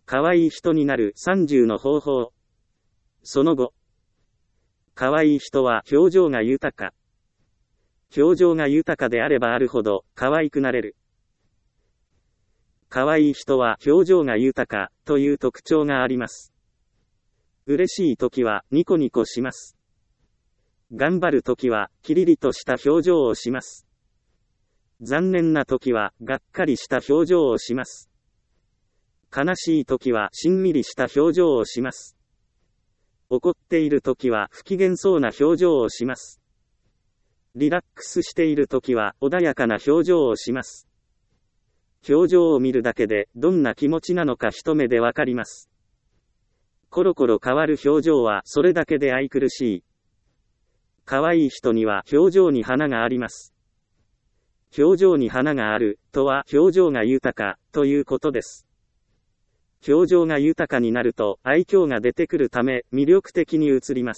可愛い人になる30の方法。その後。可愛い人は表情が豊か。表情が豊かであればあるほど可愛くなれる。可愛い人は表情が豊かという特徴があります。嬉しい時はニコニコします。頑張る時はキリリとした表情をします。残念な時はがっかりした表情をします。悲しい時はしんみりした表情をします。怒っている時は不機嫌そうな表情をします。リラックスしている時は穏やかな表情をします。表情を見るだけでどんな気持ちなのか一目でわかります。コロコロ変わる表情はそれだけで愛くるしい。可愛い人には表情に花があります。表情に花があるとは表情が豊かということです。表情が豊かになると愛嬌が出てくるため魅力的に映ります。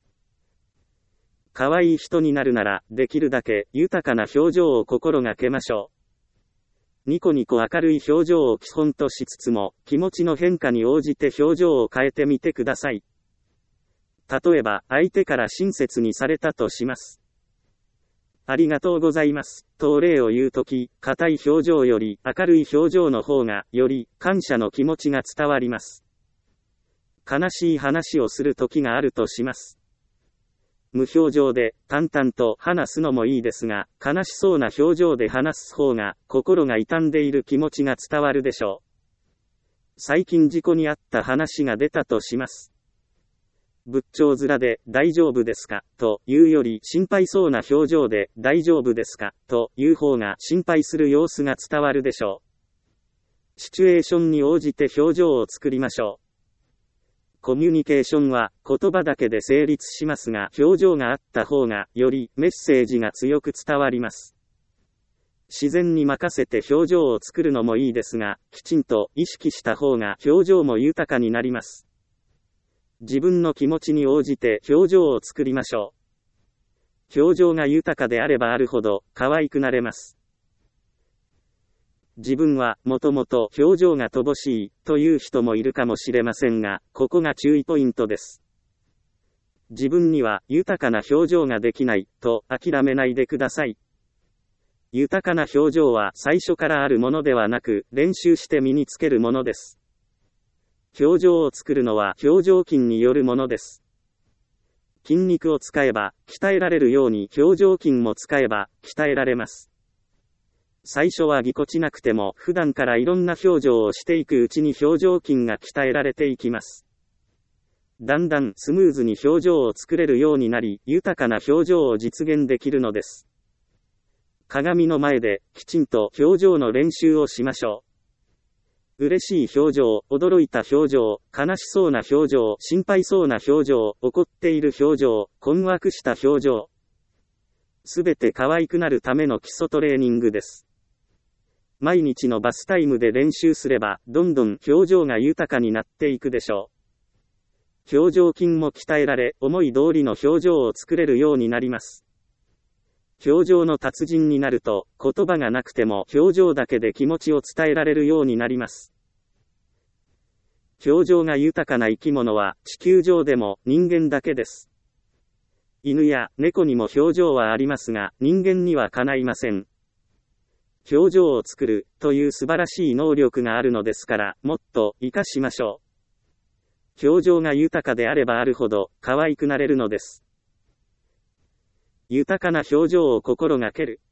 可愛い人になるならできるだけ豊かな表情を心がけましょう。ニコニコ明るい表情を基本としつつも気持ちの変化に応じて表情を変えてみてください。例えば相手から親切にされたとします。ありがとうございます。とお礼を言うとき、硬い表情より明るい表情の方がより感謝の気持ちが伝わります。悲しい話をするときがあるとします。無表情で淡々と話すのもいいですが、悲しそうな表情で話す方が心が痛んでいる気持ちが伝わるでしょう。最近事故に遭った話が出たとします。仏頂面で大丈夫ですかというより心配そうな表情で大丈夫ですかという方が心配する様子が伝わるでしょう。シチュエーションに応じて表情を作りましょう。コミュニケーションは言葉だけで成立しますが、表情があった方がよりメッセージが強く伝わります。自然に任せて表情を作るのもいいですが、きちんと意識した方が表情も豊かになります。自分の気持ちに応じて表情を作りましょう。表情が豊かであればあるほど可愛くなれます。自分はもともと表情が乏しいという人もいるかもしれませんが、ここが注意ポイントです。自分には豊かな表情ができないと諦めないでください。豊かな表情は最初からあるものではなく、練習して身につけるものです。表情を作るのは表情筋によるものです。筋肉を使えば鍛えられるように表情筋も使えば鍛えられます。最初はぎこちなくても普段からいろんな表情をしていくうちに表情筋が鍛えられていきます。だんだんスムーズに表情を作れるようになり、豊かな表情を実現できるのです。鏡の前できちんと表情の練習をしましょう。嬉しい表情、驚いた表情、悲しそうな表情、心配そうな表情、怒っている表情、困惑した表情。すべて可愛くなるための基礎トレーニングです。毎日のバスタイムで練習すれば、どんどん表情が豊かになっていくでしょう。表情筋も鍛えられ、思い通りの表情を作れるようになります。表情の達人になると、言葉がなくても表情だけで気持ちを伝えられるようになります。表情が豊かな生き物は地球上でも人間だけです。犬や猫にも表情はありますが、人間にはかないません。表情を作るという素晴らしい能力があるのですから、もっと活かしましょう。表情が豊かであればあるほど可愛くなれるのです。豊かな表情を心がける。